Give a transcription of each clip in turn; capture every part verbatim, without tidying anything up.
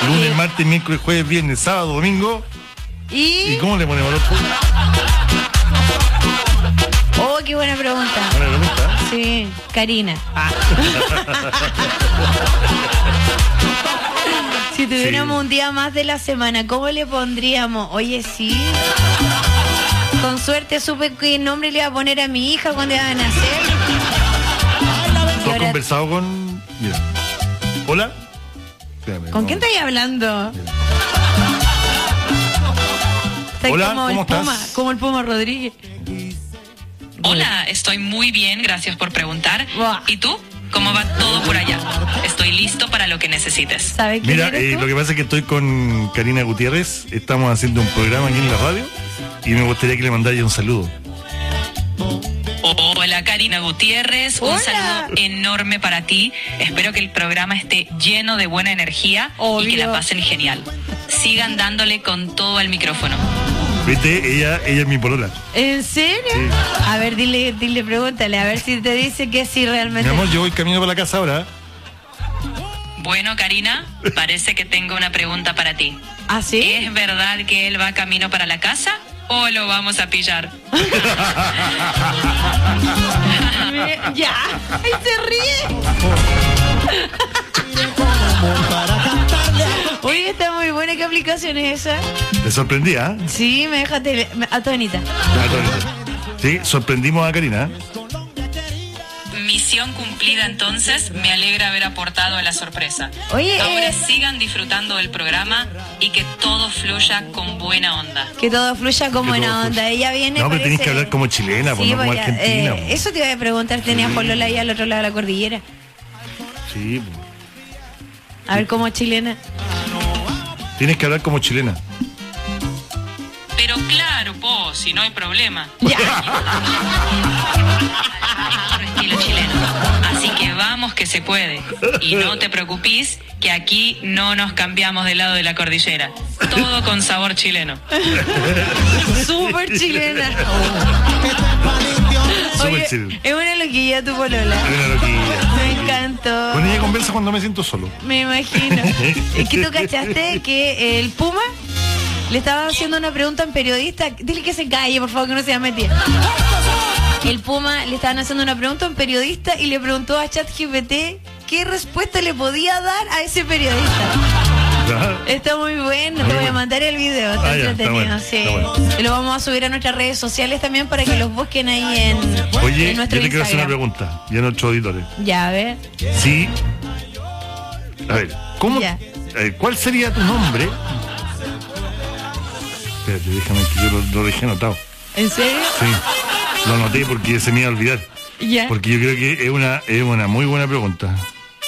Lunes, sí. Martes, miércoles, jueves, viernes, sábado, domingo. ¿Y? ¿Y cómo le ponemos los puntos? Oh, qué buena pregunta. Buena pregunta. Sí, Karina. Ah. Si tuviéramos sí. un día más de la semana, ¿cómo le pondríamos? Oye, sí. Con suerte supe qué nombre le iba a poner a mi hija cuando iba a nacer. ¿Tú has conversado con...? Mira. ¿Hola? Espérame, ¿Con no. quién estáis hablando? Hola, como ¿cómo el Puma, estás? como el Puma Rodríguez. Hola, estoy muy bien, gracias por preguntar. Buah. ¿Y tú? ¿Cómo va todo por allá? Estoy listo para lo que necesites. ¿Sabes quién Mira, eres eh, tú? lo que pasa es que estoy con Karina Gutiérrez. Estamos haciendo un programa aquí en la radio y me gustaría que le mandara un saludo. Hola, Karina Gutiérrez. Hola. Un saludo enorme para ti. Espero que el programa esté lleno de buena energía. Obvio. Y que la pasen genial. Sigan dándole con todo al micrófono. Viste, ella, ella es mi polola. ¿En serio? Sí. A ver, dile, dile, pregúntale, a ver si te dice que sí realmente. Mi amor, yo voy camino para la casa ahora. Bueno, Karina, parece que tengo una pregunta para ti. ¿Ah, sí? ¿Es verdad que él va camino para la casa o lo vamos a pillar? Ya, ¡ay, se ríe! Oye, está muy buena. ¿Qué aplicación es esa? Te sorprendí, ¿ah? ¿eh? Sí, me dejaste atónita. Sí, sorprendimos a Karina. Misión cumplida entonces, me alegra haber aportado a la sorpresa. Oye, ahora eh... sigan disfrutando del programa y que todo fluya con buena onda. Que todo fluya con Que buena todo onda. fluya. Ella viene. No, pero parece... tenés que hablar como chilena, sí, pues, no como vaya, argentina. eh, eso te iba a preguntar, tenías sí. polola ahí al otro lado de la cordillera. Sí, pues. A ver, como chilena. Tienes que hablar como chilena. Pero claro, po, si no hay problema. Ya. Estilo chileno. Así que vamos que se puede. Y no te preocupes que aquí no nos cambiamos del lado de la cordillera. Todo con sabor chileno. Súper chilena. Súper Oye, chilena. es una loquilla tu polola. Es una loquilla. Me encantó. Con ella conversa cuando me siento solo. Me imagino. Es que tú cachaste que el Puma le estaba haciendo una pregunta a un periodista. Dile que se calle, por favor, que no se haya metido. El Puma le estaban haciendo una pregunta a un periodista y le preguntó a ChatGPT qué respuesta le podía dar a ese periodista. ¿Ah? Está muy bueno, muy te voy bueno. a mandar el video, está ah, ya, entretenido, está bueno, sí. está bueno. Y lo vamos a subir a nuestras redes sociales también para que los busquen ahí en, Oye, en nuestro yo te quiero hacer una Instagram. pregunta y a nuestros auditores. Ya, a ver. Sí. A ver, ¿cómo? Ya. A ver, ¿cuál sería tu nombre? Espérate, déjame que yo lo, lo dejé anotado. ¿En serio? Sí, lo anoté porque se me iba a olvidar. Ya. Porque yo creo que es una, es una muy buena pregunta.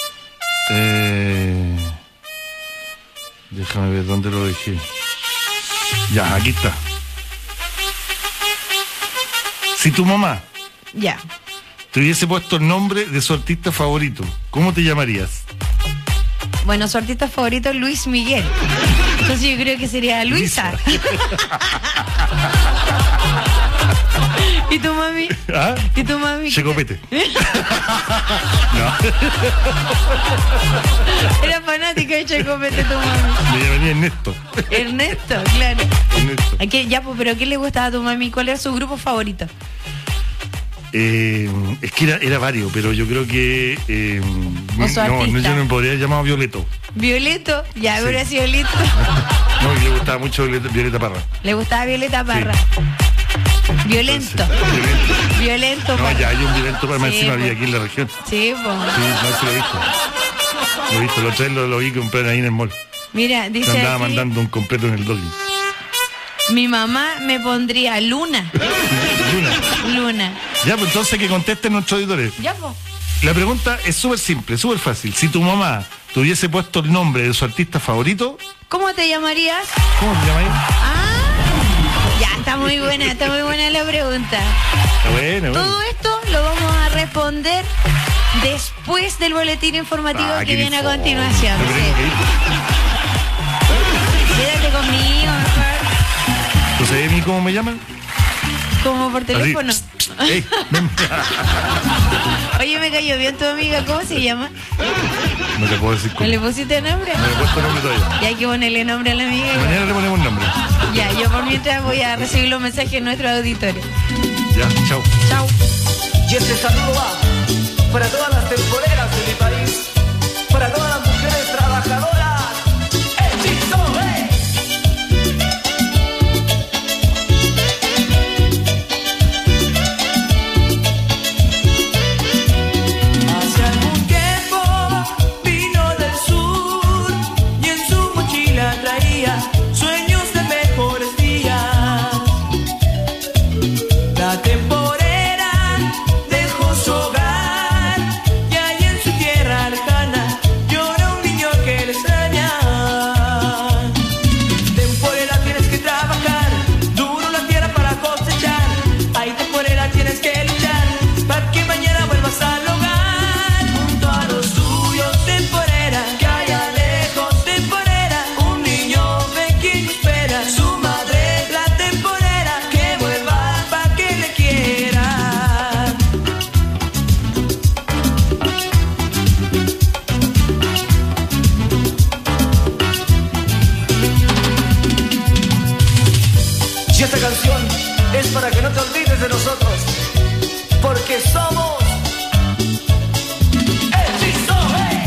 Eh, déjame ver dónde lo dejé. Ya, aquí está. Si tu mamá Ya. te hubiese puesto el nombre de su artista favorito, ¿cómo te llamarías? Bueno, su artista favorito es Luis Miguel. Entonces yo creo que sería Luisa. ¿Y tu mami? ¿Ah? ¿Y tu mami? Checopete. No. Era fanática de Checopete tu mami. Me llamaría Ernesto. Ernesto, claro. Ernesto. ¿A qué- ya, pues, pero ¿qué le gustaba a tu mami? ¿Cuál era su grupo favorito? Eh, es que era, era varios, pero yo creo que eh, O su no, no, artista. yo me podría haber llamado Violeto. Violeto, ya Sí. hubiera sido listo. No, y le gustaba mucho Violeta, Violeta Parra. Le gustaba Violeta Parra. Violento. Entonces, Violento no, Parra. ya hay un Violento Parra, más Sí, encima po. había aquí en la región. Sí, pues. Sí, no, sí lo he visto. Lo he visto, lo tres lo, lo vi comprar ahí en el mall. Mira, Se dice andaba aquí, mandando un completo en el doggy. mi mamá me pondría Luna. Luna. Luna. Ya, pues entonces que contesten nuestros auditores. Ya, pues. La pregunta es súper simple, súper fácil. Si tu mamá te hubiese puesto el nombre de su artista favorito, ¿Cómo te llamarías? ¿cómo te llamáis? Ah, ya, está muy buena, está muy buena la pregunta. Está bueno, bueno. Todo esto lo vamos a responder después del boletín informativo Ah, que qué viene a info. continuación. Me tengo que ir. Sí. Quédate conmigo, mejor. ¿Tú sabes a mí cómo me llaman? Como por teléfono. Así. Ey, ven. Oye, me cayó bien tu amiga, ¿cómo se llama? No te puedo decir ¿No cómo. le pusiste nombre? No le he puesto nombre todavía. Y hay que ponerle nombre a la amiga. Mañana le ponemos nombre. Ya, yo por mientras voy a recibir los mensajes de nuestro auditorio. Ya, chao. Chao. Y este saludo va para todas las temporeras de mi país, para todas las mujeres trabajadoras. ¡Éxito, eh! Hace algún tiempo vino del sur y en su mochila traía sueños de mejores días. La temporera dejó su hogar y ahí en su tierra lejana llora un niño que le extraña. Temporera, tienes que trabajar duro la tierra para cosechar. Ahí temporera, tienes que luchar para que mañana vuelvas al hogar junto a los tuyos. Temporera, que allá lejos. Temporera, un niño pequeño espera su madre. La temporera, que vuelva para que le quiera. Y esta canción es para que no te olvides de nosotros, porque somos Éxito, eh.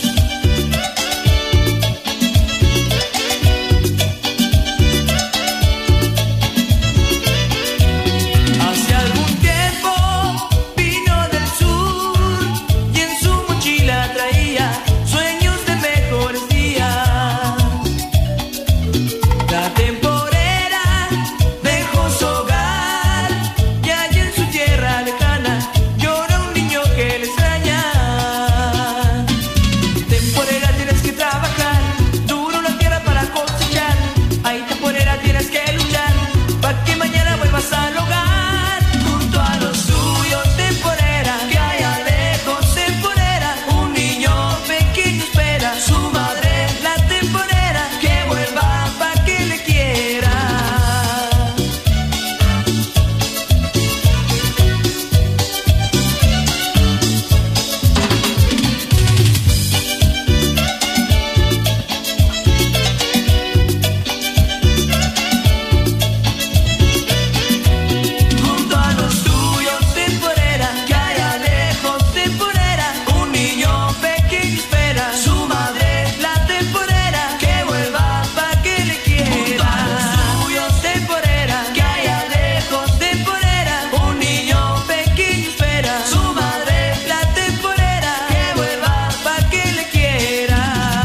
Hace algún tiempo vino del sur y en su mochila traía sueños de mejores días. La temporera dejó su hogar y allí en su tierra lejana llora un niño que le extraña. Temporera, tienes que trabajar duro la tierra para cosechar. Ahí temporera, tienes que luchar para que mañana vuelvas al hogar junto a los suyos. Temporera, que allá lejos. Temporera, un niño pequeño espera su madre. La temporera, que vuelva para que le quiera. Junto a los tuyos, temporera, que allá lejos. Temporera, un niño pequeño espera su madre. La temporera, que vuelva para que le quiera. Junto a los tuyos, temporera, que allá lejos. Temporera, un niño pequeño espera su madre. La temporera, que vuelva para que le quiera.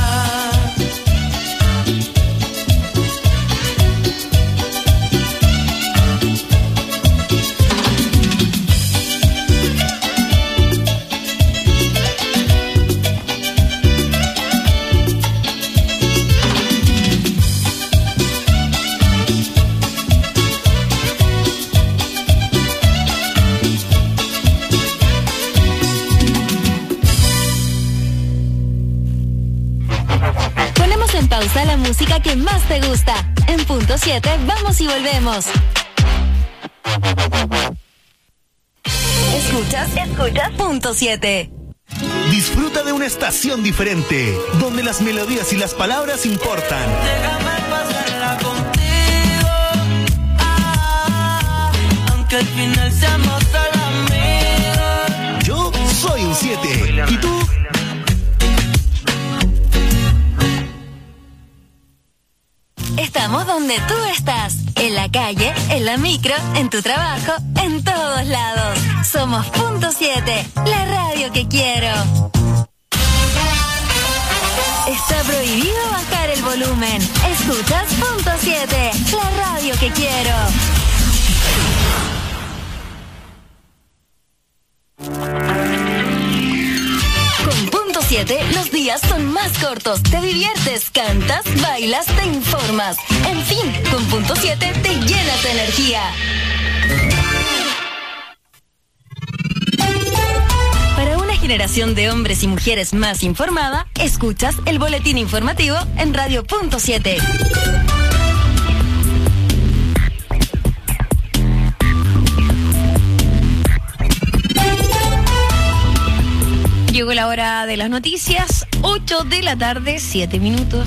Ponemos en pausa la música que más te gusta. En punto siete, vamos y volvemos. Escuchas, escuchas, punto siete. Disfruta de una estación diferente, donde las melodías y las palabras importan. Déjame pasarla contigo, ah, aunque al final seamos solo amigos. Yo soy un siete. ¿Y tú? Estamos donde tú estás. En la calle, en la micro, en tu trabajo, en todos lados. Somos punto siete, la radio que quiero. Está prohibido bajar el volumen. Escuchas punto siete, la radio que quiero. Con punto siete los días son más cortos. Te diviertes, cantas, bailas, te informas. En fin, con punto siete te llenas de energía. Para una generación de hombres y mujeres más informada, escuchas el boletín informativo en Radio punto siete. llegó la hora de las noticias, ocho de la tarde, siete minutos.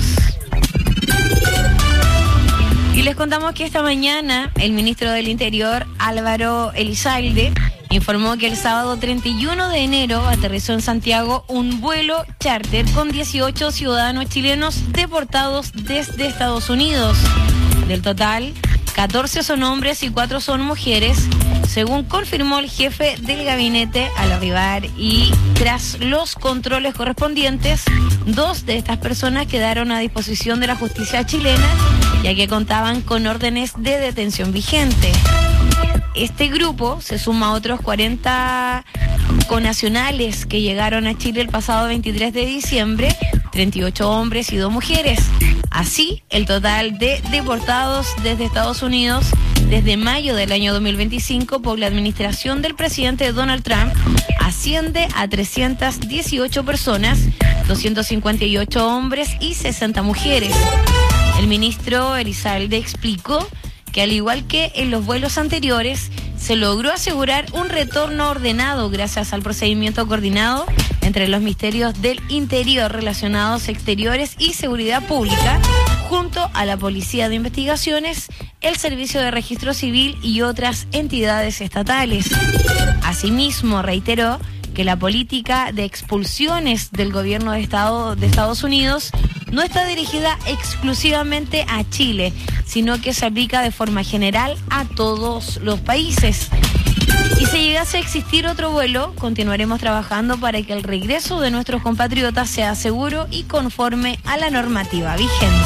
Y les contamos que esta mañana el ministro del Interior, Álvaro Elizalde, informó que el sábado treinta y uno de enero aterrizó en Santiago un vuelo charter con dieciocho ciudadanos chilenos deportados desde Estados Unidos. Del total, catorce son hombres y cuatro son mujeres, según confirmó el jefe del gabinete al arribar, y tras los controles correspondientes, dos de estas personas quedaron a disposición de la justicia chilena, ya que contaban con órdenes de detención vigente. Este grupo se suma a otros cuarenta connacionales que llegaron a Chile el pasado veintitrés de diciembre, treinta y ocho hombres y dos mujeres. Así, el total de deportados desde Estados Unidos desde mayo del año dos mil veinticinco por la administración del presidente Donald Trump asciende a trescientas dieciocho personas, doscientos cincuenta y ocho hombres y sesenta mujeres. El ministro Elizalde explicó que al igual que en los vuelos anteriores, se logró asegurar un retorno ordenado gracias al procedimiento coordinado entre los ministerios del Interior relacionados exteriores y seguridad pública, junto a la Policía de Investigaciones, el Servicio de Registro Civil y otras entidades estatales. Asimismo, reiteró que la política de expulsiones del gobierno de Estado de Estados Unidos no está dirigida exclusivamente a Chile, sino que se aplica de forma general a todos los países. Y si llegase a existir otro vuelo, continuaremos trabajando para que el regreso de nuestros compatriotas sea seguro y conforme a la normativa vigente.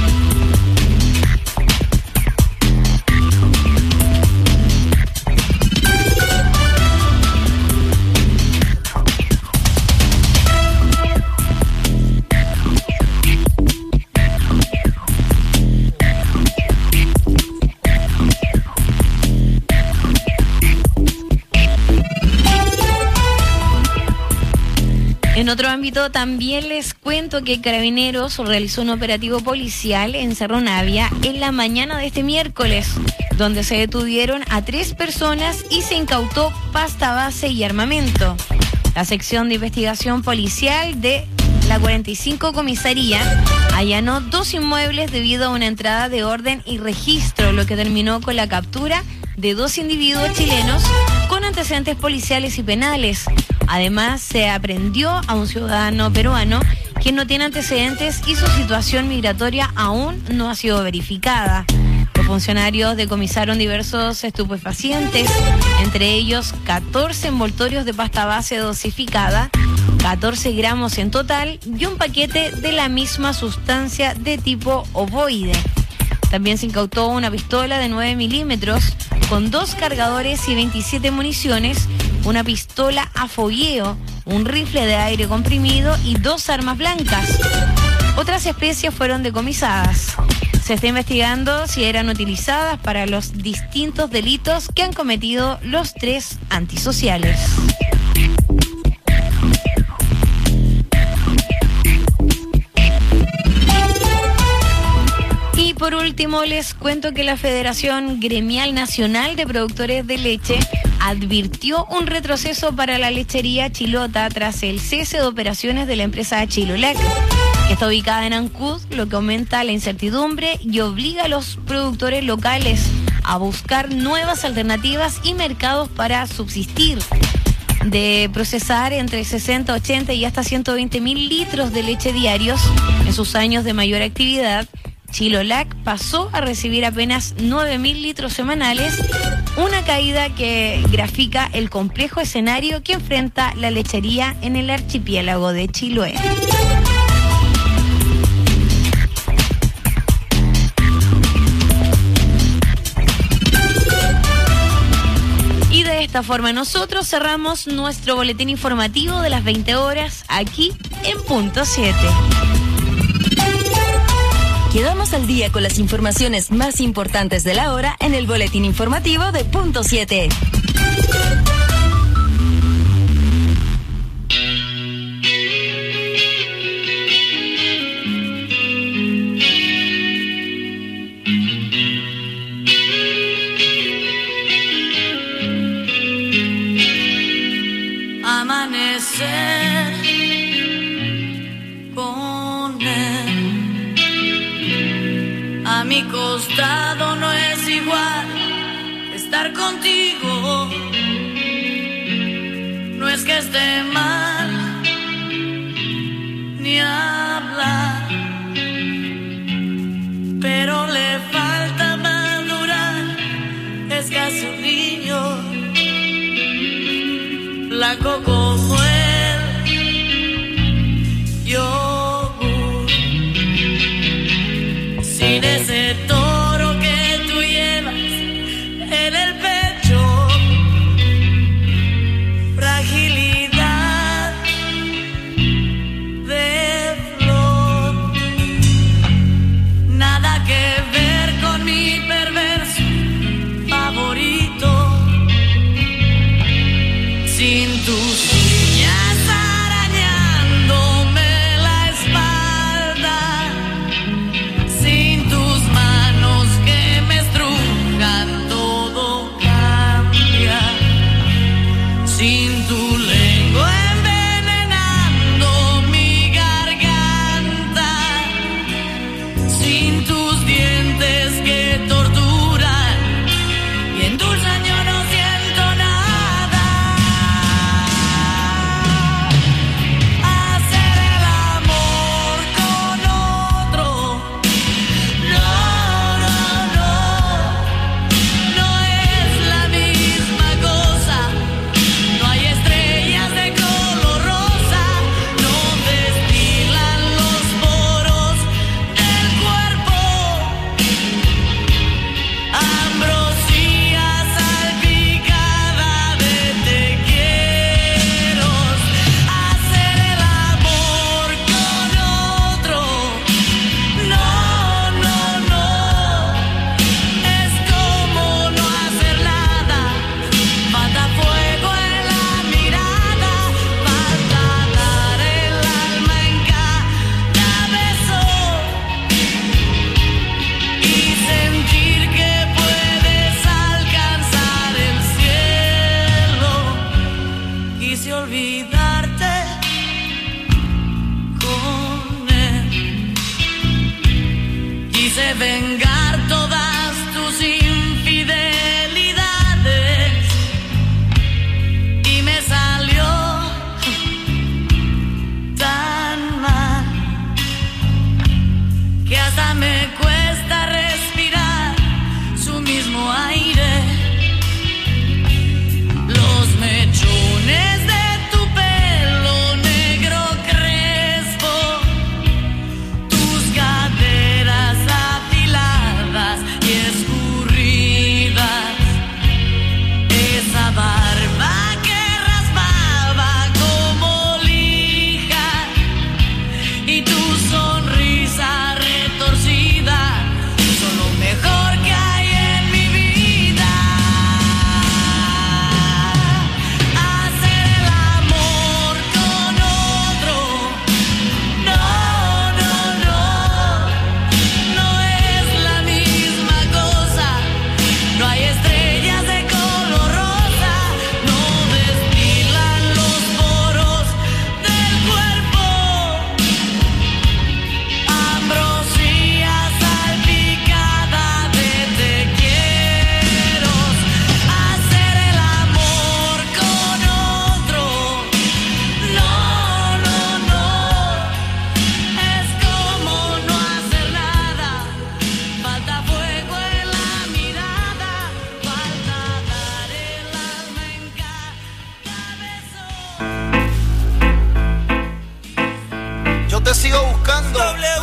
En otro ámbito, también les cuento que Carabineros realizó un operativo policial en Cerro Navia en la mañana de este miércoles, donde se detuvieron a tres personas y se incautó pasta base y armamento. La sección de investigación policial de la cuarenta y cinco Comisaría allanó dos inmuebles debido a una entrada de orden y registro, lo que terminó con la captura de dos individuos chilenos con antecedentes policiales y penales. Además, se aprehendió a un ciudadano peruano quien no tiene antecedentes y su situación migratoria aún no ha sido verificada. Los funcionarios decomisaron diversos estupefacientes, entre ellos catorce envoltorios de pasta base dosificada, catorce gramos en total y un paquete de la misma sustancia de tipo ovoide. También se incautó una pistola de nueve milímetros con dos cargadores y veintisiete municiones, una pistola a fogueo, un rifle de aire comprimido y dos armas blancas. Otras especies fueron decomisadas. Se está investigando si eran utilizadas para los distintos delitos que han cometido los tres antisociales. Y por último, les cuento que la Federación Gremial Nacional de Productores de Leche advirtió un retroceso para la lechería Chilota tras el cese de operaciones de la empresa Chilolac, que está ubicada en Ancud, lo que aumenta la incertidumbre y obliga a los productores locales a buscar nuevas alternativas y mercados para subsistir. De procesar entre sesenta, ochenta y hasta ciento veinte mil litros de leche diarios en sus años de mayor actividad, Chilolac pasó a recibir apenas nueve mil litros semanales, una caída que grafica el complejo escenario que enfrenta la lechería en el archipiélago de Chiloé. Y de esta forma nosotros cerramos nuestro boletín informativo de las veinte horas aquí en Punto siete. Quedamos al día con las informaciones más importantes de la hora en el boletín informativo de Punto siete. Amanecer A mi costado no es igual estar contigo. No es que esté mal ni hablar, pero le falta madurar. Es casi un niño, blanco como el yogur, sin ese toro que tú llevas en el pecho. Fragilidad de flor, nada que ver con mi perverso favorito. Sin tus uñas arañándome la espalda, sin tus manos que me estrujan, todo cambia. Sin tu lengua envenenando mi garganta, sin tus dientes que torturan y endulzan, yo no siento nada. Hacer el amor con otro, no, no, no, no es la misma cosa. No hay estrellas de color rosa, no destilan los poros del cuerpo. Ambrosía salpicada de te quiero. Hacer el amor con otro, no, no, no, es como no hacer nada. Falta fuego en la mirada, falta dar el alma en cada beso y sentir que puedes alcanzar el cielo. Quise olvidarte con él, quise vengar todas tus infidelidades y me salió tan mal que hasta me cuesta respirar su mismo aire. Los mechones de tu pelo negro crespo, tus caderas afiladas y escurridas, esa barba que raspaba como lija y tu sonrisa retorcida son lo mejor que hay en mi vida. Hacer el amor con otro, no, no, no, no es la misma cosa. No hay estrellas de color rosa, no destilan los poros del cuerpo. Ambrosía salpicada de te quiero. Hacer el amor con otro, no, no, no, es como no hacer nada. Falta fuego en la mirada, falta dar el alma en cada beso. Yo te sigo buscando.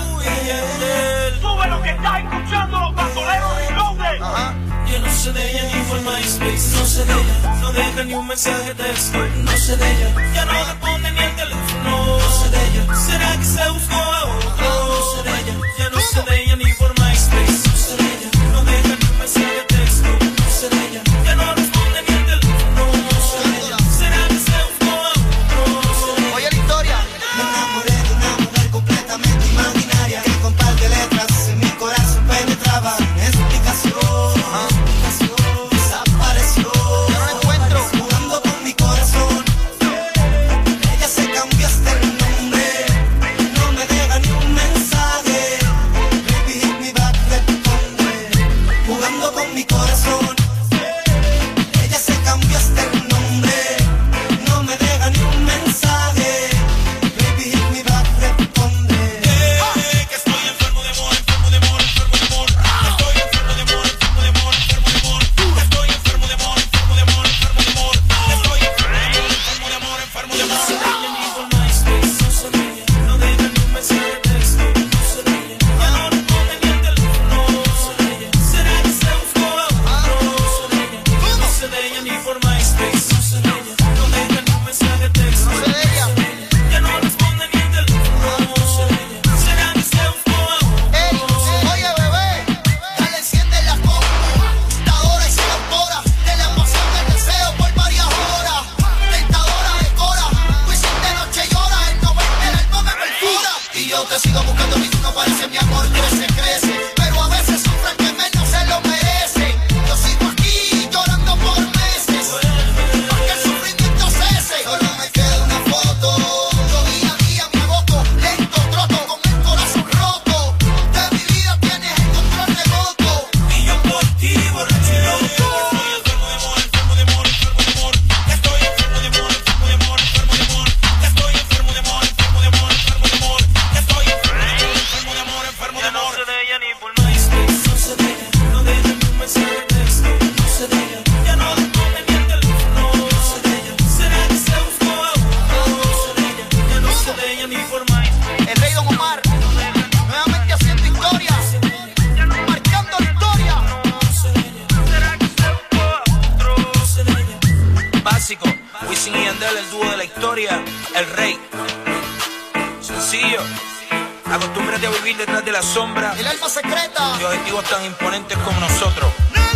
Sube lo que está escuchando los bandoleros de Lourdes. Ajá. Yo no sé de ella ni por MySpace, no sé de ella, no deja ni un mensaje de texto, no sé de ella, ya no responde ni el teléfono, no sé de ella, será que se buscó a otro, no sé de ella, ya no sé de ella ni por MySpace, no sé de ella, no deja ni un mensaje de texto, no sé de ella, ya no responde ni el teléfono, no sé de ella, será que se buscó a otro, no sé de ella. Oye la historia. Me enamoré de una mujer completamente imaginaria que con par de letras en mi corazón penetraba. Explicación, explicación, desapareció. Yo no la encuentro. Jugando con mi corazón. Ella se cambió hasta el nombre. No me deja ni un mensaje. historia, el rey. Sencillo. Acostúmbrate a vivir detrás de la sombra. El alma secreta. De objetivos tan imponentes como nosotros.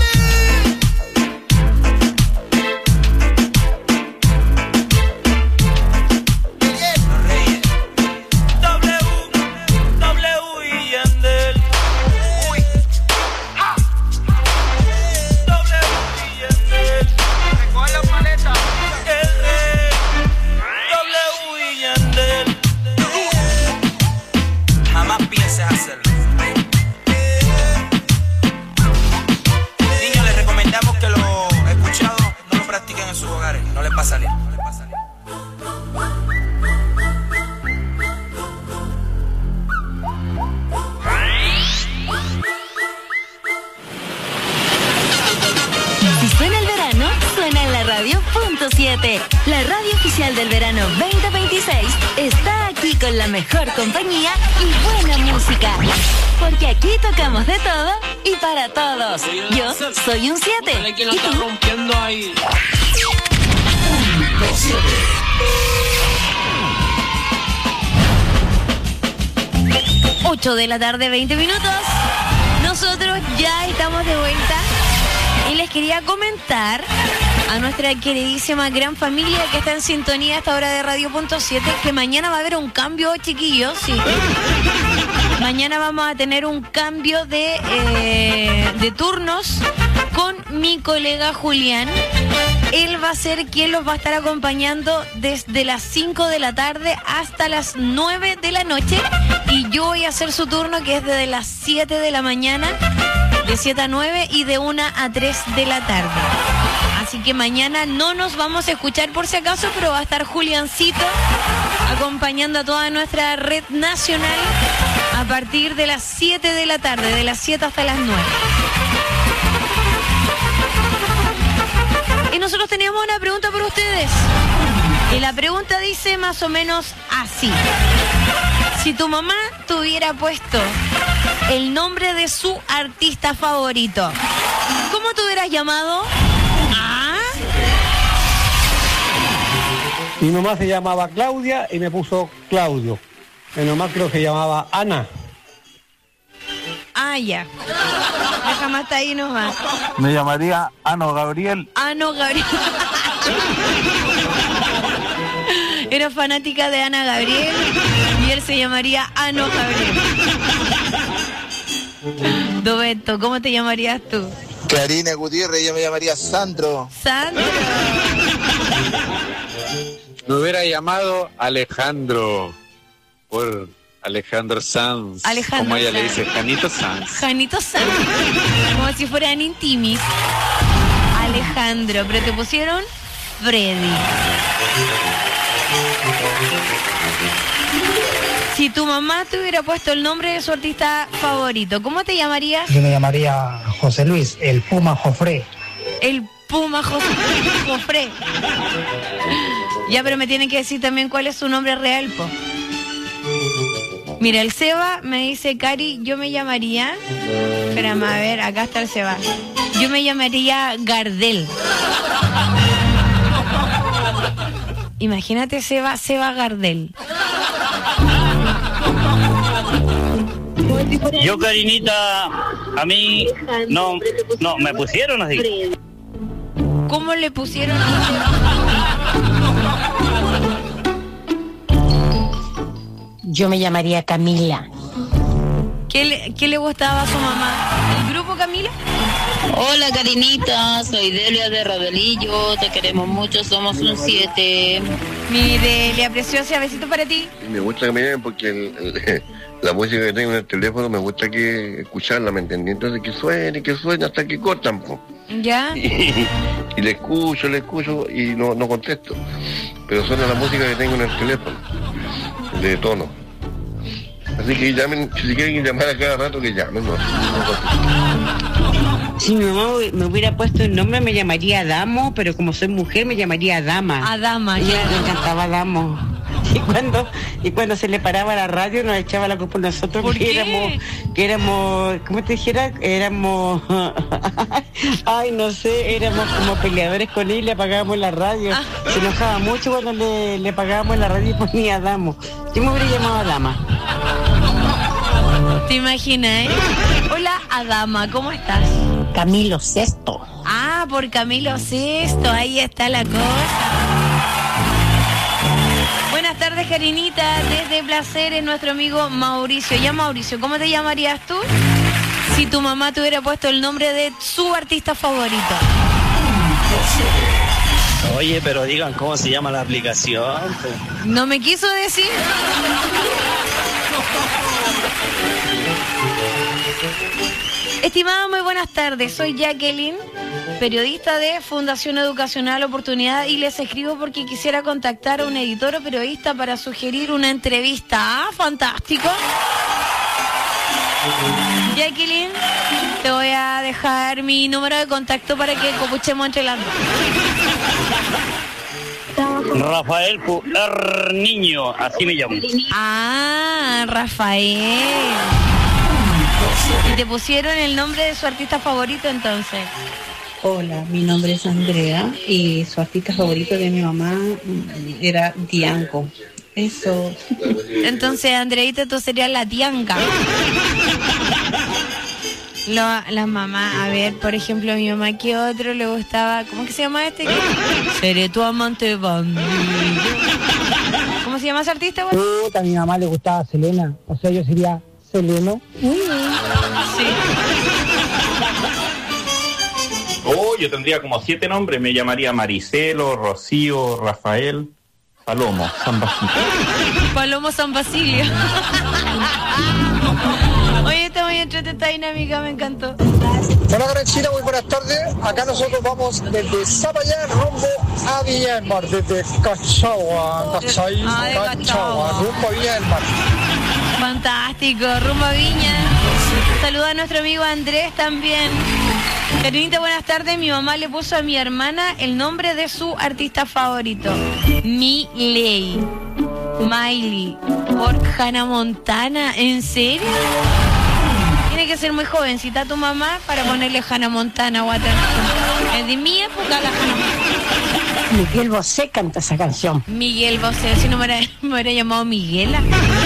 La radio oficial del verano veinte veintiséis está aquí con la mejor compañía y buena música. Porque aquí tocamos de todo y para todos. Yo soy un siete. ¿Y tú? ocho de la tarde, veinte minutos. Nosotros ya estamos de vuelta. Y les quería comentar a nuestra queridísima gran familia que está en sintonía a esta hora de Radio Punto siete que mañana va a haber un cambio, chiquillos, sí. Mañana vamos a tener un cambio de, eh, de turnos con mi colega Julián. Él va a ser quien los va a estar acompañando desde las cinco de la tarde hasta las nueve de la noche. Y yo voy a hacer su turno, que es desde las siete de la mañana, de siete a nueve y de una a tres de la tarde. Así que mañana no nos vamos a escuchar por si acaso, pero va a estar Juliancito acompañando a toda nuestra red nacional a partir de las siete de la tarde, de las siete hasta las nueve. Y nosotros teníamos una pregunta para ustedes. Y la pregunta dice más o menos así. Si tu mamá te hubiera puesto el nombre de su artista favorito, ¿cómo te hubieras llamado? ¿Ah? Mi mamá se llamaba Claudia y me puso Claudio. Mi mamá creo que se llamaba Ana. Ah, ya. Déjame hasta ahí nomás. Me llamaría Ano Gabriel. Ano Gabriel. Era fanática de Ana Gabriel y él se llamaría Ano Gabriel. Dobeto, ¿cómo te llamarías tú? Karina Gutiérrez, yo me llamaría Sandro. Sandro. Me hubiera llamado Alejandro por Alejandro Sanz. Alejandro como ella Sanz. le dice, Janito Sanz. Janito Sanz. Como si fueran intimis. Alejandro, pero te pusieron Freddy. Si tu mamá te hubiera puesto el nombre de su artista favorito, ¿cómo te llamarías? Yo me llamaría José Luis, el Puma Jofré. El Puma José Jofré. Ya, pero me tienen que decir también cuál es su nombre real, po. Mira, el Seba me dice, Cari, yo me llamaría... Espérame, a ver, acá está el Seba. Yo me llamaría Gardel. Imagínate Seba, Seba Gardel. Yo, Karinita, a mí no, no, me pusieron así. ¿Cómo le pusieron? Yo me llamaría Camila. ¿Qué le, qué le gustaba a su mamá? ¿El grupo Camila? Hola, Karinita, soy Delia de Radelillo, te queremos mucho, somos un siete. Mi Delia, preciosa, besito para ti. Me gusta que me llamen porque el, el, la música que tengo en el teléfono me gusta que escucharla, ¿me entendí? Entonces que suene, que suene hasta que cortan, po. ¿Ya? Y, y le escucho, le escucho y no, no contesto. Pero suena la música que tengo en el teléfono, de tono. Así que llamen, si quieren llamar a cada rato que llamen, no, no contesto. Si mi mamá me hubiera puesto el nombre me llamaría Adamo, pero como soy mujer me llamaría Adama. Adama, ya. ya. Me encantaba Adamo. Y cuando, y cuando se le paraba la radio nos echaba la culpa a nosotros ¿Por que qué? éramos, que éramos, ¿cómo te dijera? Éramos, ay no sé, éramos como peleadores con él y le apagábamos la radio. Ah. Se enojaba mucho cuando le, le apagábamos la radio y ponía Damo. Yo me hubiera llamado a Dama. ¿Te imaginas, eh? Hola, Adama, ¿cómo estás? Camilo Sesto. Ah, por Camilo Sesto, ahí está la cosa. Buenas tardes, Karinita, desde Placeres, nuestro amigo Mauricio. Ya, Mauricio, ¿cómo te llamarías tú si tu mamá te hubiera puesto el nombre de su artista favorito? Oye, pero digan cómo se llama la aplicación. No me quiso decir. Estimada, muy buenas tardes. Soy Jacqueline, periodista de Fundación Educacional Oportunidad, y les escribo porque quisiera contactar a un editor o periodista para sugerir una entrevista. Ah, fantástico. Jacqueline, te voy a dejar mi número de contacto para que copuchemos entre las dos. Rafael Puer Niño, así me llamo. Ah, Rafael. ¿Y te pusieron el nombre de su artista favorito entonces? Hola, mi nombre es Andrea y su artista favorito de mi mamá era Diango. Eso. Entonces, Andreita, tú serías la Tianca. Lo, la mamá, a ver, por ejemplo, a mi mamá, ¿qué otro le gustaba? ¿Cómo que se llama este? Seré tu amante bandido. ¿Cómo se llama ese artista, güey? Puta, a mi mamá le gustaba Selena. O sea, yo sería Seleno. Sí. Oh, yo tendría como siete nombres. Me llamaría Maricelo, Rocío, Rafael, Palomo, San Basilio. Palomo San Basilio. Oye, está muy entretenida esta dinámica, me encantó. Hola, Granchina, muy buenas tardes. Acá nosotros vamos desde Zapallar rumbo a Viña del Mar, desde Cachagua, ¿cachai? Ah, de Cachagua, Cachagua. rumbo a Viña del Mar. Fantástico, rumbo a Viña. Saluda a nuestro amigo Andrés también. Karinita, buenas tardes. Mi mamá le puso a mi hermana el nombre de su artista favorito, Miley. Miley, por Hannah Montana. ¿En serio? Tiene que ser muy jovencita tu mamá para ponerle Hannah Montana, Water. Es de mi época la Hannah Montana. Miguel Bosé canta esa canción. Miguel Bosé, si no me hubiera, me hubiera llamado Miguela.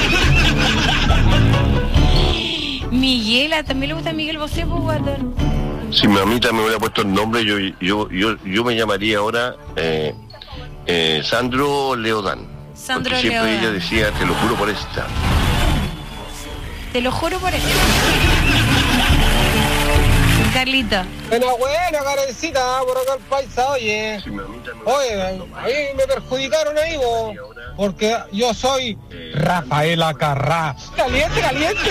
Miguela, ¿también le gusta Miguel Bosé, pues, Water? Si mi mamita me hubiera puesto el nombre, yo yo yo, yo me llamaría ahora eh, eh, Sandro Leodán. Sandro porque siempre Leodán. ella decía, te lo juro por esta. Te lo juro por eso. Carlito. Buena, buena, Karencita, por acá el paisa, oye. Oye, a mí me perjudicaron ahí, vos, porque yo soy Rafaela Carrá. Caliente, caliente.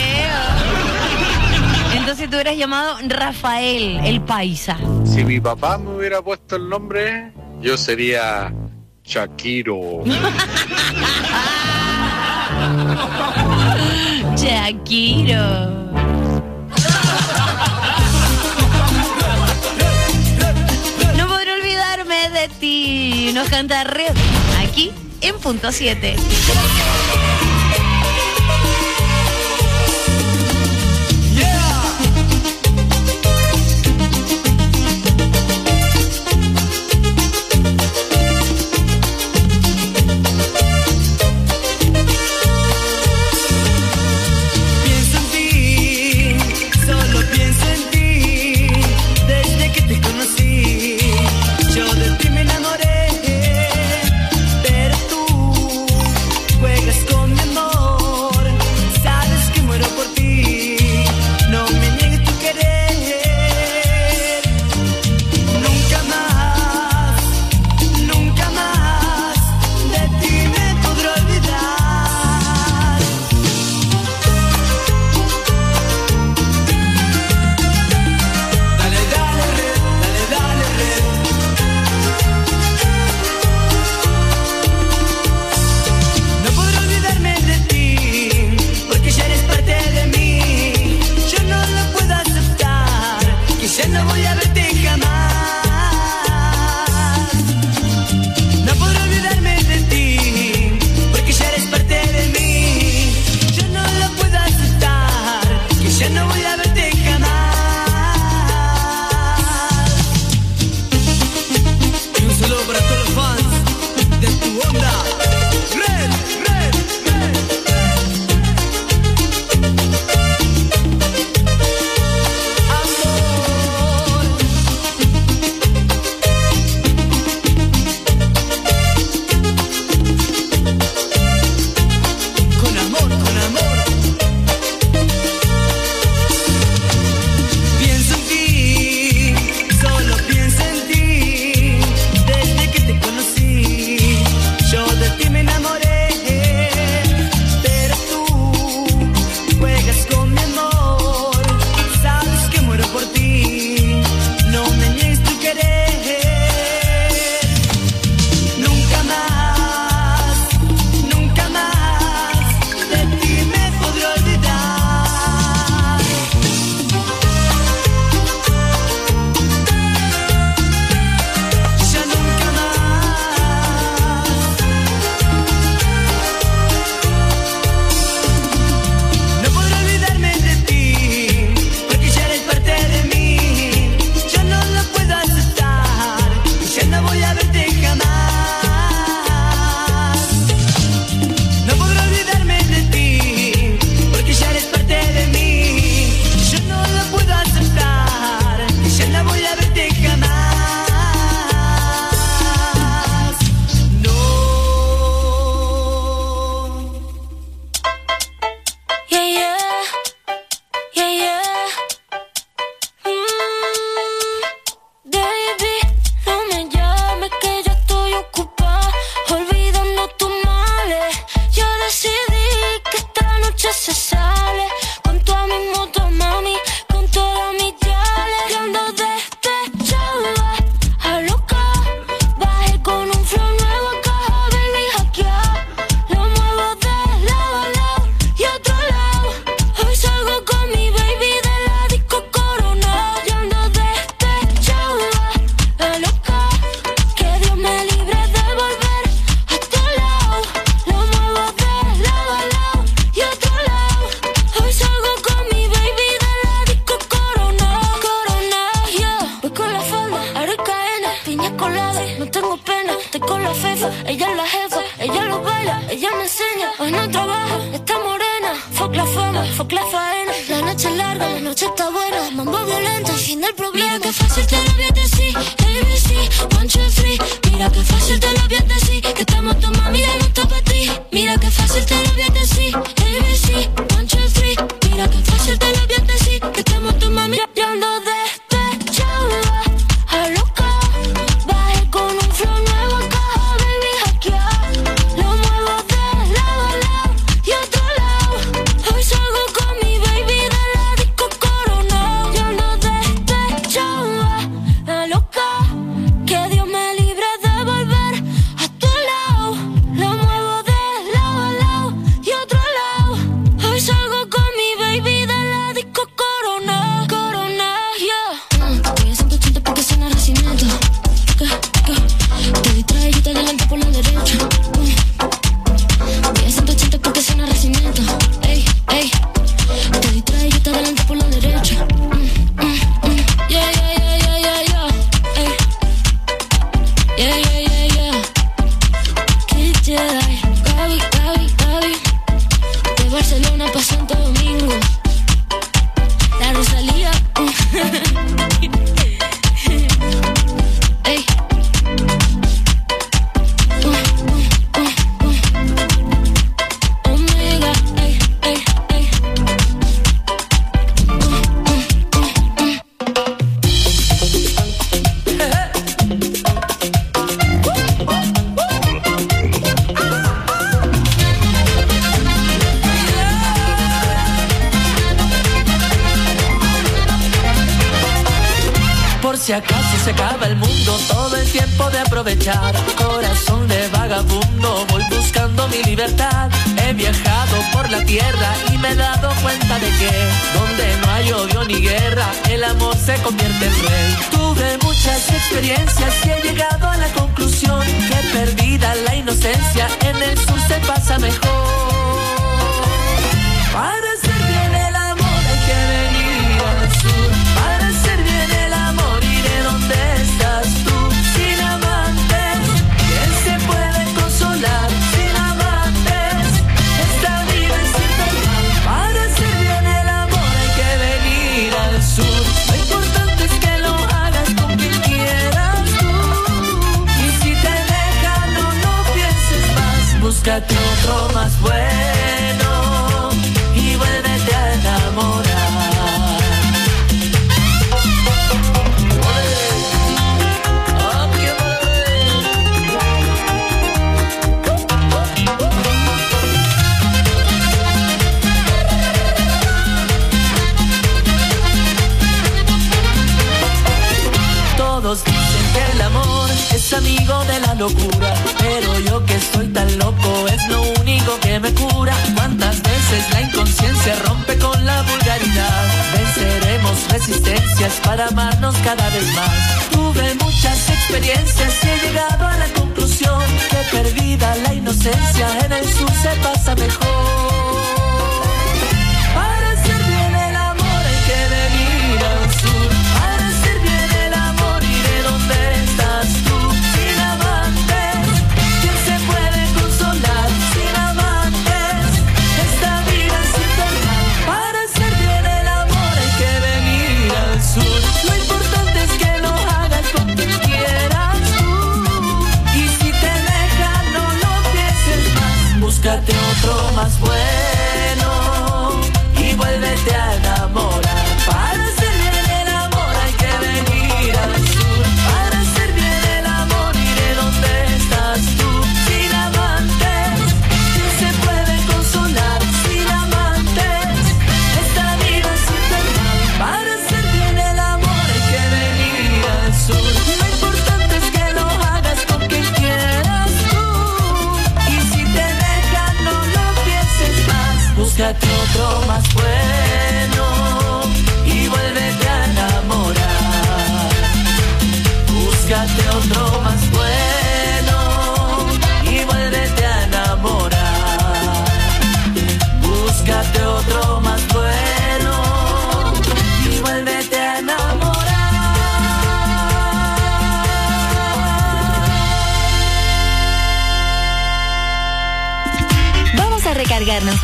Entonces tú hubieras llamado Rafael, el paisa. Si mi papá me hubiera puesto el nombre, yo sería Shakiro. Shakiro. No podré olvidarme de ti. Nos canta Red aquí en Punto siete. Pienso en ti, solo pienso en ti. Desde que te conocí, yo de ti me enamoré. Pero tú juegas con larga, la noche está buena, mambo violento, el fin del problema. Mira que fácil te lo voy a decir, A B C, one, two, three. Mira que fácil te lo voy a decir, que estamos tu mami ya no está para ti. Mira que fácil te lo voy a decir, A B C, one, two, three. Mira que fácil te lo voy a decir, que estamos tu mami ya ando despechada, a loca. Bajé con un flow nuevo acá, baby, hackear. Lo muevo de lado a lado y otro lado. Hoy salgo con mi baby de la disco Corona. Yo ando despechada, a loca. Que Dios me libre de volver a tu lado. Lo muevo de lado a lado y otro lado. Hoy salgo con mi baby de la disco Corona. Corona, yeah. Mm, voy a ciento ochenta porque suena racimiento. Que, que, te distrae y te adelanta por la derecha. Mm. Voy a ciento ochenta porque suena racimiento. Ey, ey. Te distrae y te adelanta por la derecha. Mm, mm, mm. Yeah, yeah, yeah, yeah, yeah, yeah. Ey. Yeah, yeah, yeah, yeah. Kid Jedi, Gaby, Gaby, Gaby. De Barcelona pa' Santo Domingo. La Rosalía. Ey. Uh, uh, uh, uh. Omega, ey, ey, ey. Uh, uh, uh, uh. Por si acaso se acaba el mundo, todo el tiempo de aprovechar. Corazón de vagabundo, voy buscando mi libertad. He viajado por la tierra y me he dado cuenta de que donde no hay odio ni guerra, el amor se convierte en rey. Tuve muchas experiencias y he llegado a la conclusión que perdida la inocencia, en el sur se pasa mejor. Para hacer bien el amor hay que venir al sur. Para hacer bien el amor iré donde estás tú. Sin amantes, ¿quién se puede consolar? Sin amantes, esta vida es infernal. Para hacer bien el amor hay que venir al sur. Lo importante es que lo hagas con quien quieras tú. Y si te dejan, no lo pienses más. Búscate otro más bueno y vuélvete a enamorar. Todos dicen que el amor es amigo de la locura, pero yo que estoy tan loco es lo único que me cura. ¿Cuántas veces la inconsciencia rompe con la vulgaridad? Venceremos resistencias para amarnos cada vez más. Tuve muchas experiencias y he llegado a la conclusión que perdida la inocencia, en el sur se pasa mejor. Para hacer bien el amor hay que venir al sur. Para hacer bien el amor iré donde estás tú. Sin amantes, ¿quién se puede consolar? Sin amantes, esta vida es infernal. Para hacer bien el amor hay que venir al sur. Lo importante es que lo hagas con quien quieras tú. Y si te dejan, no lo pienses más. Búscate otro más bueno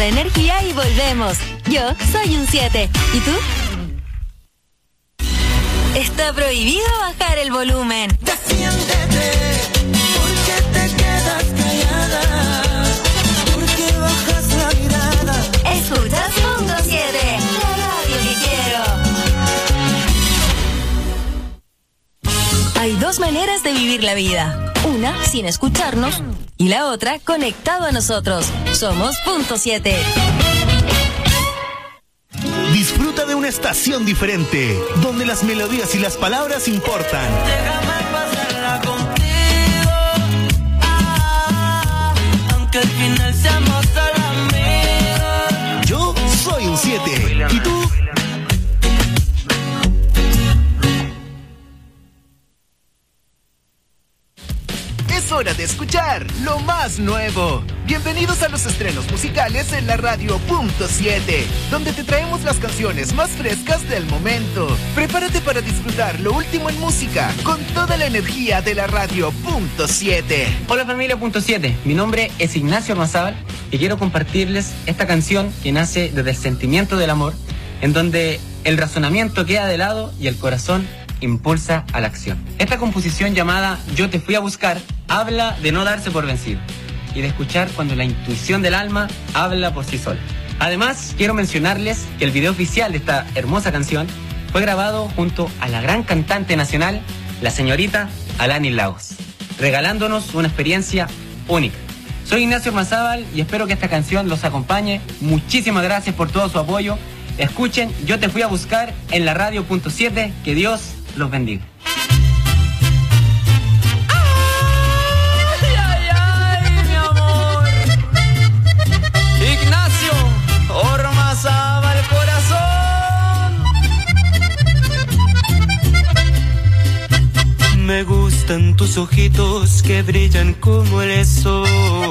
esa energía y volvemos. Yo soy un siete. ¿Y tú? Está prohibido bajar el volumen. Defiéndete, porque te quedas callada, porque bajas la mirada. Escuchas punto siete, la radio que quiero. Hay dos maneras de vivir la vida. Una, sin escucharnos, y la otra, conectado a nosotros. Somos punto siete. Disfruta de una estación diferente, donde las melodías y las palabras importan. Déjame pasarla contigo, ah, aunque al final seamos solo amigos. Yo soy un siete. ¿Y tú? Es hora de escuchar lo más nuevo. Bienvenidos a los estrenos musicales en la radio punto siete, donde te traemos las canciones más frescas del momento. Prepárate para disfrutar lo último en música con toda la energía de la radio punto siete. Hola familia punto siete, mi nombre es Ignacio Armazábal y quiero compartirles esta canción que nace desde el sentimiento del amor, en donde el razonamiento queda de lado y el corazón impulsa a la acción. Esta composición llamada Yo te fui a buscar habla de no darse por vencido y de escuchar cuando la intuición del alma habla por sí sola. Además, quiero mencionarles que el video oficial de esta hermosa canción fue grabado junto a la gran cantante nacional, la señorita Alanis Lagos, regalándonos una experiencia única. Soy Ignacio Armazábal y espero que esta canción los acompañe. Muchísimas gracias por todo su apoyo. Escuchen Yo te fui a buscar en la radio punto siete. Que Dios los bendiga. Ay, ay, ay, mi amor. Ignacio Ormazábal el corazón. Me gustan tus ojitos que brillan como el sol.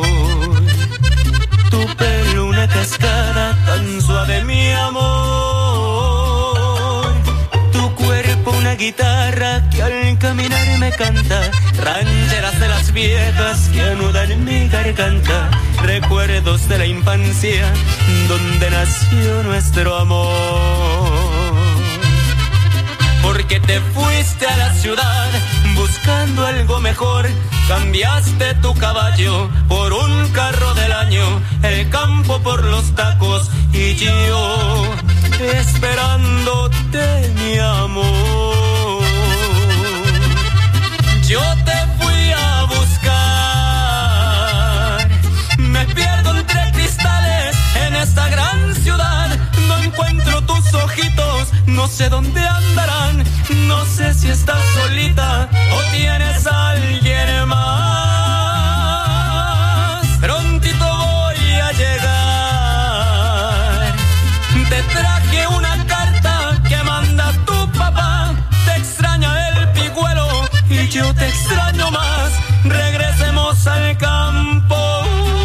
Tu pelo una cascada tan suave, mi amor. Tu cuerpo una guitarra que al caminar me canta. Rancheras de las viejas que anudan en mi garganta. Recuerdos de la infancia donde nació nuestro amor. Porque te fuiste a la ciudad buscando algo mejor. Cambiaste tu caballo por un carro del año, el campo por los tacos y yo esperándote, mi amor. Yo te fui a buscar, me pierdo entre cristales en esta gran ciudad. No encuentro tus ojitos, no sé dónde andarán. No sé si estás solita o tienes a alguien más. Prontito voy a llegar. Te traje una carta que manda tu papá. Te extraña el pigüelo y yo te extraño más. Regresemos al campo,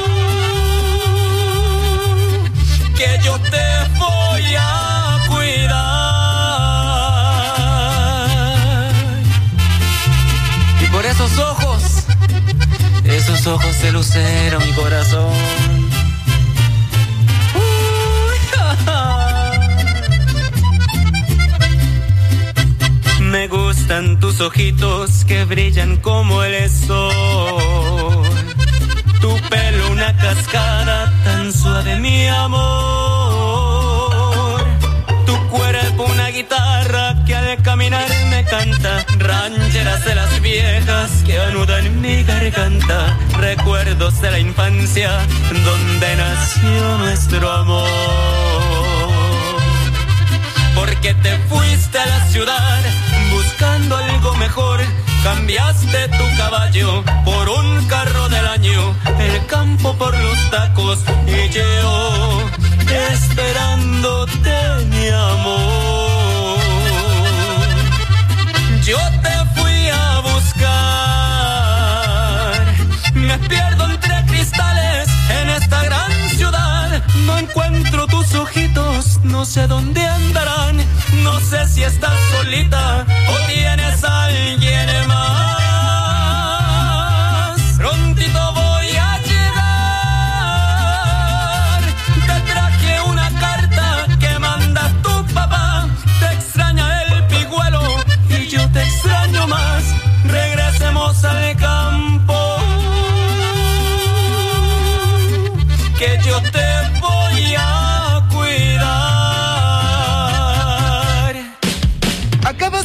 que yo te voy a cuidar. Y por esos ojos, esos ojos de lucero, mi corazón. Uy, ja, ja. Me gustan tus ojitos que brillan como el sol. Tu pelo una cascada tan suave, mi amor. Tu cuerpo una guitarra que al caminar me canta. Rancheras de las viejas que anudan en mi garganta. Recuerdos de la infancia donde nació nuestro amor. Porque te fuiste a la ciudad buscando algo mejor. Cambiaste tu caballo por un carro del año, el campo por los tacos y yo esperándote, mi amor. Yo te fui a buscar, me pierdo entre cristales en esta gran ciudad. No encuentro tus ojitos, no sé dónde andarán. No sé si estás solita o tienes a alguien más. Prontito voy a llegar. Te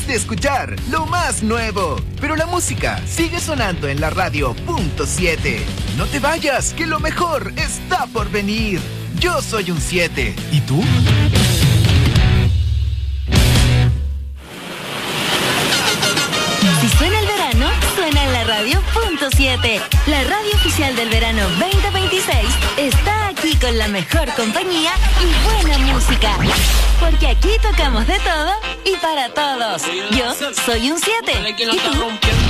de escuchar lo más nuevo, pero la música sigue sonando en la radio punto siete. No te vayas, que lo mejor está por venir. Yo soy un siete. ¿Y tú? Si suena el verano, suena en la radio punto siete. La radio oficial del verano veinte veintiséis está aquí con la mejor compañía y buena música. Porque aquí tocamos de todo y para todos. Yo soy un siete. ¿Y tú?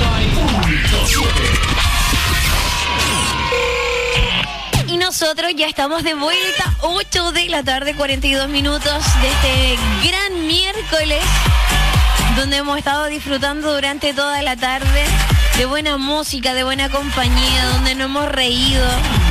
Y nosotros ya estamos de vuelta, ocho de la tarde, cuarenta y dos minutos de este gran miércoles, donde hemos estado disfrutando durante toda la tarde de buena música, de buena compañía, donde nos hemos reído.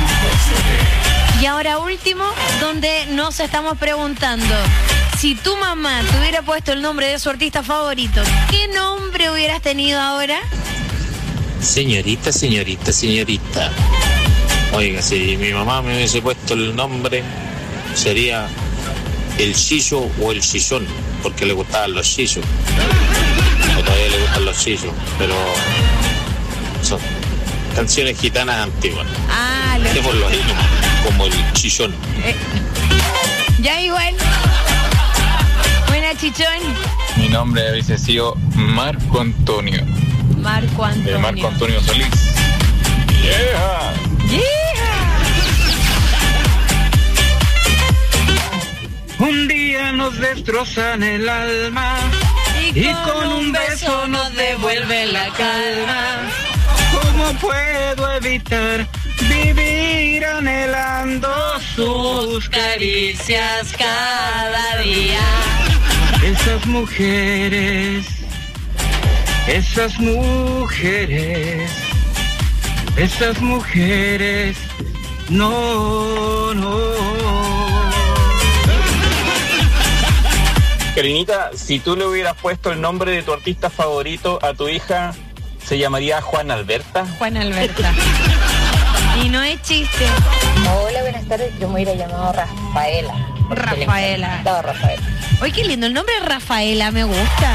Y ahora último, donde nos estamos preguntando, si tu mamá te hubiera puesto el nombre de su artista favorito, ¿qué nombre hubieras tenido ahora? Señorita, señorita, señorita. Oiga, si mi mamá me hubiese puesto el nombre, sería el Chicho o el Chichón, porque le gustaban los chichos. O todavía le gustan los chichos, pero son canciones gitanas antiguas. Ah, lo Dejémoslo ahí nomás, como el Chichón. Eh, ya igual. Buena, Chichón. Mi nombre hubiese sido Marco Antonio. Marco Antonio. De Marco Antonio Solís. Yeah. Yeah. Un día nos destrozan el alma y, y con un beso nos devuelve la calma. ¿Cómo puedo evitar vivir anhelando sus caricias cada día? Esas mujeres, esas mujeres, esas mujeres, no, no. Karinita, si tú le hubieras puesto el nombre de tu artista favorito a tu hija, ¿se llamaría Juan Alberta? Juan Alberta. Y no es chiste. Hola, buenas tardes. Yo me hubiera llamado Rafaela. Rafaela. No, Rafaela. Oye, qué lindo el nombre, Rafaela, me gusta.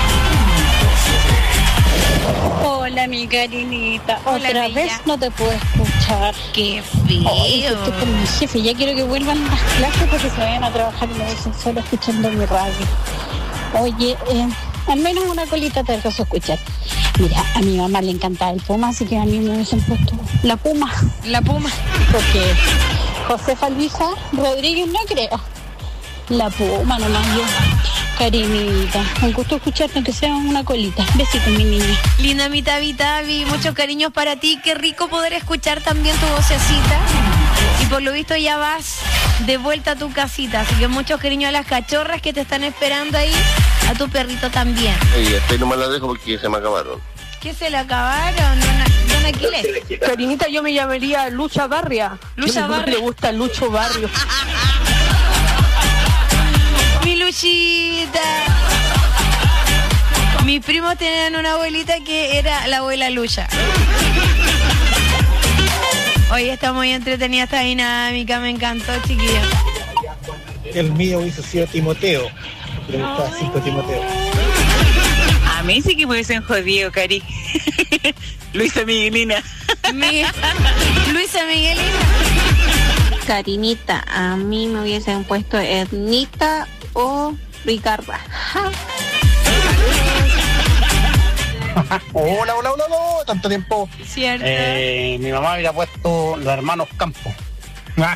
Hola, mi Karinita. Hola, Otra bella. vez no te puedo escuchar. Qué feo. Ay, estoy con mi jefe. Ya quiero que vuelvan las clases porque se vayan a trabajar y me dejen solo escuchando mi radio. Oye, eh, al menos una colita te alcanzo a escuchar. Mira, a mi mamá le encantaba el Puma, así que a mí me hubiesen puesto la Puma. La Puma. Porque Josefa Luisa Rodríguez no creo. La Puma nomás yo. Karinita, un gusto escucharte, aunque sea una colita. Besito, mi niña. Linda, mi Tavi Tavi, muchos cariños para ti. Qué rico poder escuchar también tu vocecita. Y por lo visto ya vas de vuelta a tu casita. Así que muchos cariños a las cachorras que te están esperando ahí. A tu perrito también. Y este no me la dejo porque se me acabaron. ¿Qué se le acabaron, don, don Aquiles? Karinita, yo me llamaría Lucha Barria. Lucha Barria. Le gusta Lucho Barrio. Mi Luchita. Mis primos tenían una abuelita que era la abuela Lucha. Hoy está muy entretenida esta dinámica, me encantó, chiquillos. El mío hubiese sido Timoteo. Le gustaba cinco Timoteo. A mí sí que me hubiesen jodido, Cari. Luisa Miguelina. Mi... Luisa Miguelina. Karinita, a mí me hubiesen puesto Ernita o Ricarda. Hola, hola, hola, hola, tanto tiempo. Cierto. Eh, mi mamá había puesto los hermanos Campos. Ah.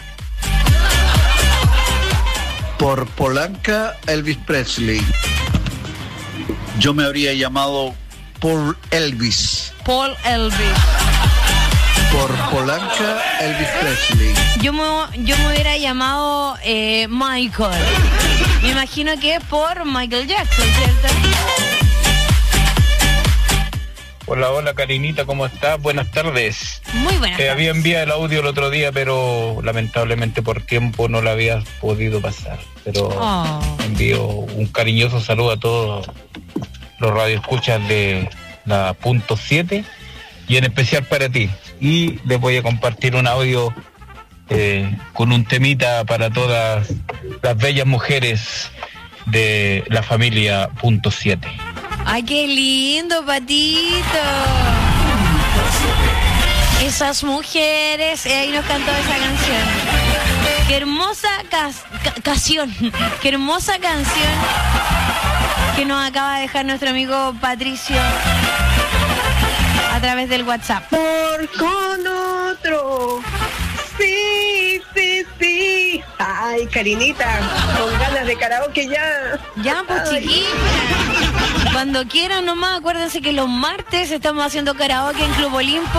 Por Polanca, Elvis Presley. Yo me habría llamado Paul Elvis. Paul Elvis. Por Polanca, Elvis Presley. Yo me, yo me hubiera llamado eh, Michael. Me imagino que es por Michael Jackson, ¿cierto? Hola, hola Karinita, ¿cómo estás? Buenas tardes. Muy buenas Te tardes. había enviado el audio el otro día, pero lamentablemente por tiempo no lo había podido pasar. Pero Oh. envío un cariñoso saludo a todos los radioescuchas de la punto siete y en especial para ti. Y les voy a compartir un audio eh, con un temita para todas las bellas mujeres de la familia punto siete. Ay, qué lindo, Patito. Esas mujeres, eh, ahí nos cantó esa canción. Qué hermosa cas- ca- canción, qué hermosa canción que nos acaba de dejar nuestro amigo Patricio a través del WhatsApp. Por con otro. Sí, sí, sí. Ay, Karinita, con ganas de karaoke ya. Ya, pues chiquita. Cuando quieran nomás, acuérdense que los martes estamos haciendo karaoke en Club Olimpo.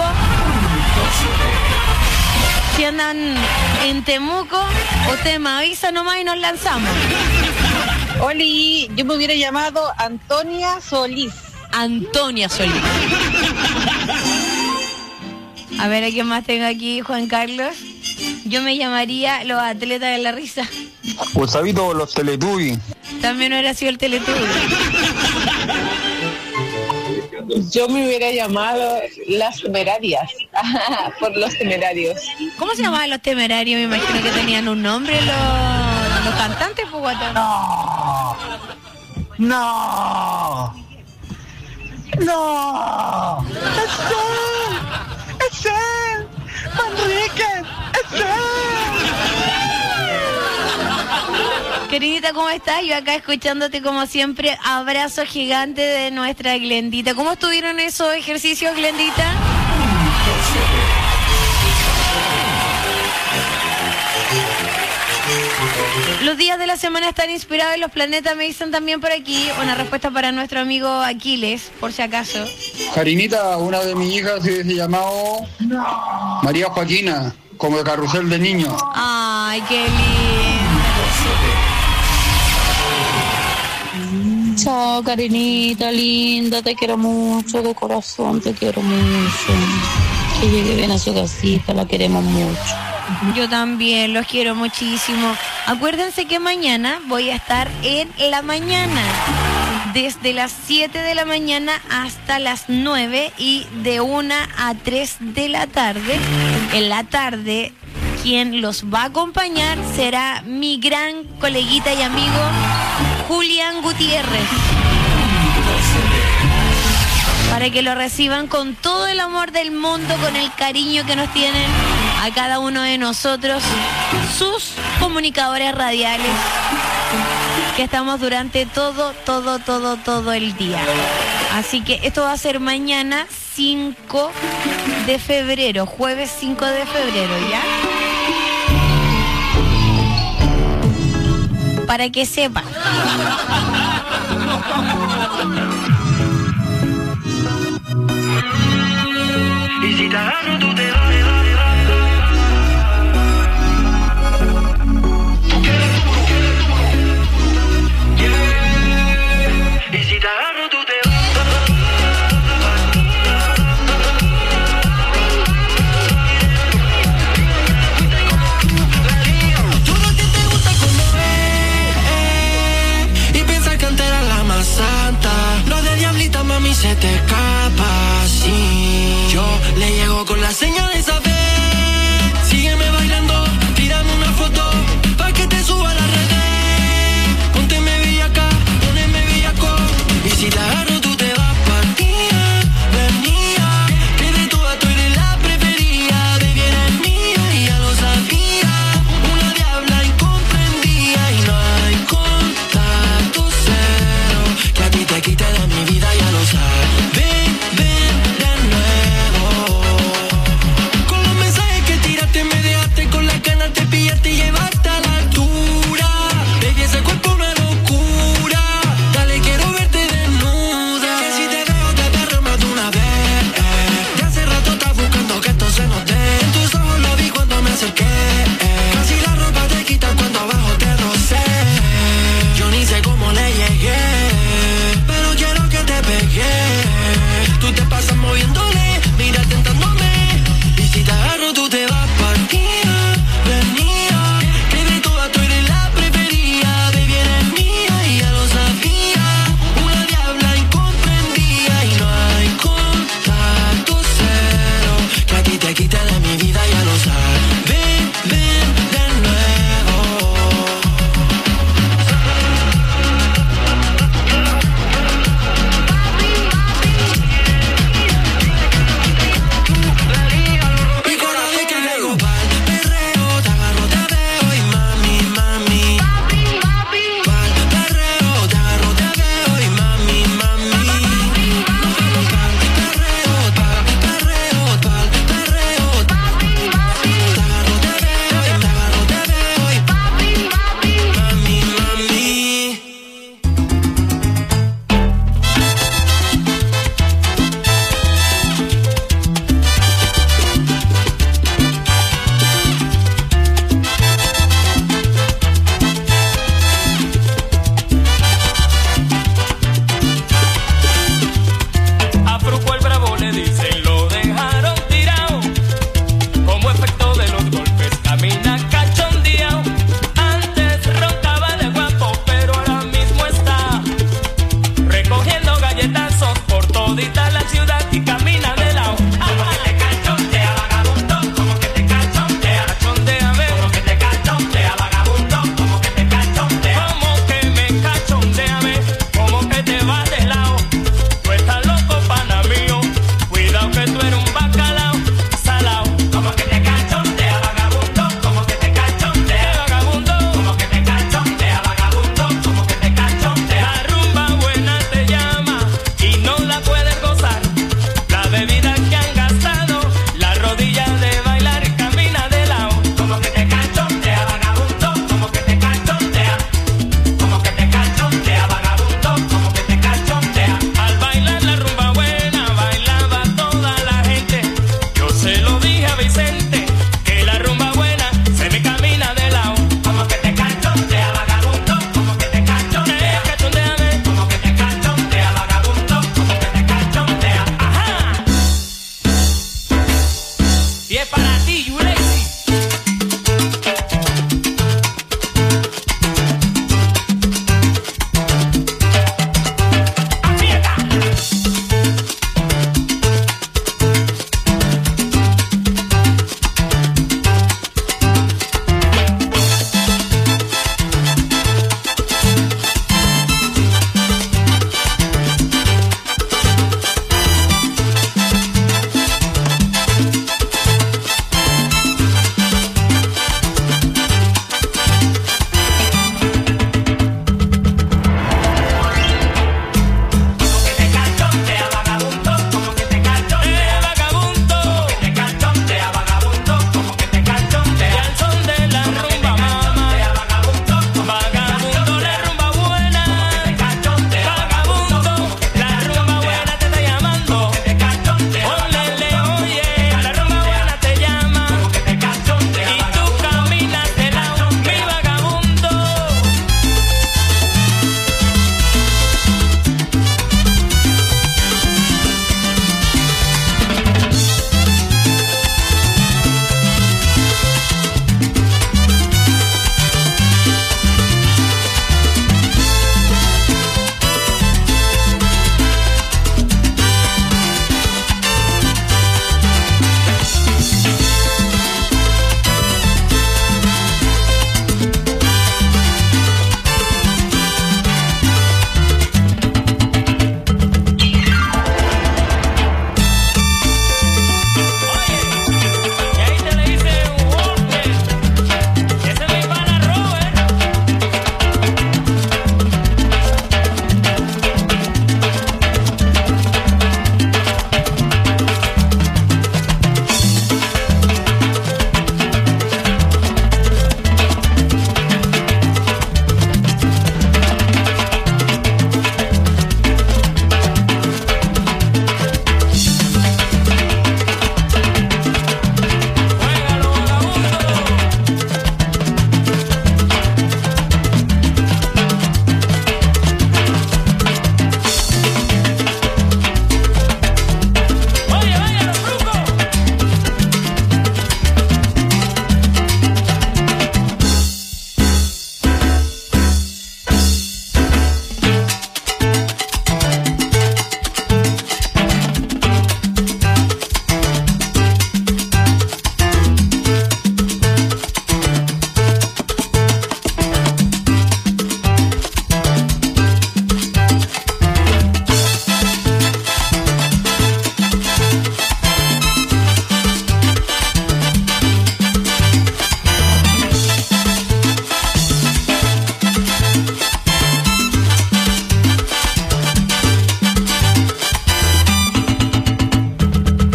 Si andan en Temuco, usted me avisa nomás y nos lanzamos. Oli, yo me hubiera llamado Antonia Solís. Antonia Solís. A ver, ¿a quién más tengo aquí, Juan Carlos? Yo me llamaría Los Atletas de la Risa. Gustavito, los Teletubbies. También hubiera sido el Teletubby. Yo me hubiera llamado Las Temerarias, por los temerarios. ¿Cómo se llamaban los Temerarios? Me imagino que tenían un nombre los, los cantantes, pues, guatón. No. No. No. ¡Es él! ¡Es él! ¡Manrique! ¡Es él! Queridita, ¿cómo estás? Yo acá escuchándote como siempre. Abrazo gigante de nuestra Glendita. ¿Cómo estuvieron esos ejercicios, Glendita? Los días de la semana están inspirados en los planetas, me dicen también por aquí. Una respuesta para nuestro amigo Aquiles, por si acaso. Karinita, una de mis hijas se hubiese llamado María Joaquina, como de carrusel de niños. Ay, qué lindo. Chao, Karinita, linda, te quiero mucho, de corazón te quiero mucho. Que llegue bien a su casita, la queremos mucho. Yo también, los quiero muchísimo. Acuérdense que mañana voy a estar en la mañana, desde las siete de la mañana hasta las nueve y de una a tres de la tarde. En la tarde, quien los va a acompañar será mi gran coleguita y amigo Julián Gutiérrez, para que lo reciban con todo el amor del mundo, con el cariño que nos tienen a cada uno de nosotros, sus comunicadores radiales, que estamos durante todo, todo, todo, todo el día. Así que esto va a ser mañana cinco de febrero, jueves cinco de febrero, ¿ya? Para que sepan. Y si te agarro, tú te vas. Y si te agarro, tú te vas. Todo que te gusta como es. Y piensas que antes era la más santa. Lo de diablita, mami, se te escapa, sí. Yo le llego con la señal.